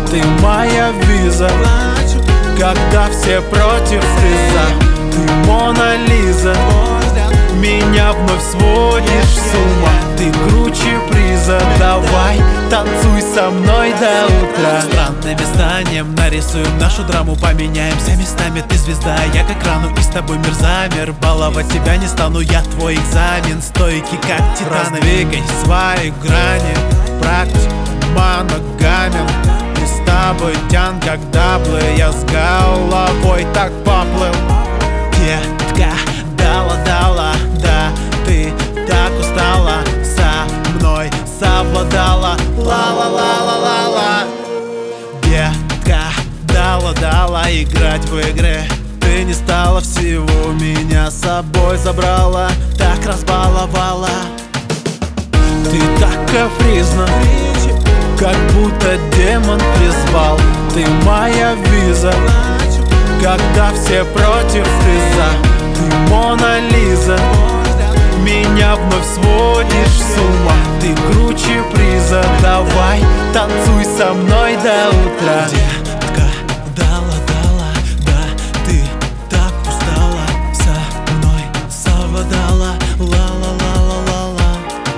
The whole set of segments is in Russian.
ты моя виза. Когда все против приза, ты Мона Лиза. Меня вновь сводишь с ума, ты круче приза. Давай, танцуй со мной до утра. Странным зданием нарисуем нашу драму, поменяемся местами. Ты звезда, я к экрану, и с тобой мир замер. Баловать тебя не стану, я твой экзамен. Стойкий как титаны, раздвигай свои грани. Практик моногамен, и с тобой тян как даблы. Я с головой так поплыл. Детка, дала, да, ты так устала, со мной совладала. Ла-ла-ла-ла-ла-ла. Детка, дала играть в игры. Ты не стала всего, меня с собой забрала, так разбаловала. Ты так капризна, как будто демон призвал. Ты моя виза, когда все против приза. Ты Мона Лиза, меня вновь сводишь с ума, ты круче приза. Давай, танцуй со мной до утра. Детка, дала, да, ты так устала, со мной совладала. Ла-ла-ла-ла-ла-ла.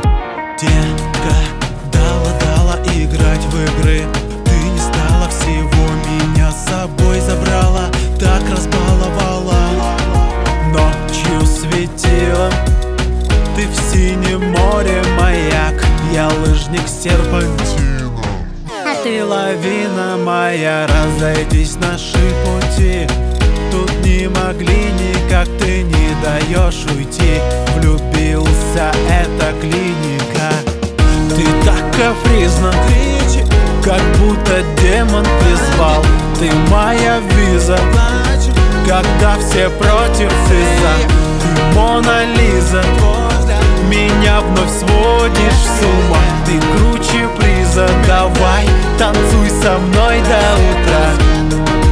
Детка, дала играть в игры. Ты не стала всего, меня с собой забрала, так разбаловала. Ночью светила, ты в синем море маяк. Я лыжник серпантином, а ты лавина моя. Разойдись наши пути, тут не могли никак, ты не даешь уйти. Влюбился, это клиника. Ты так капризна, как будто демон призвал. Ты моя виза, когда все против приза. Ты Мона Лиза, меня вновь сводишь с ума, ты круче приза. Давай, танцуй со мной до утра.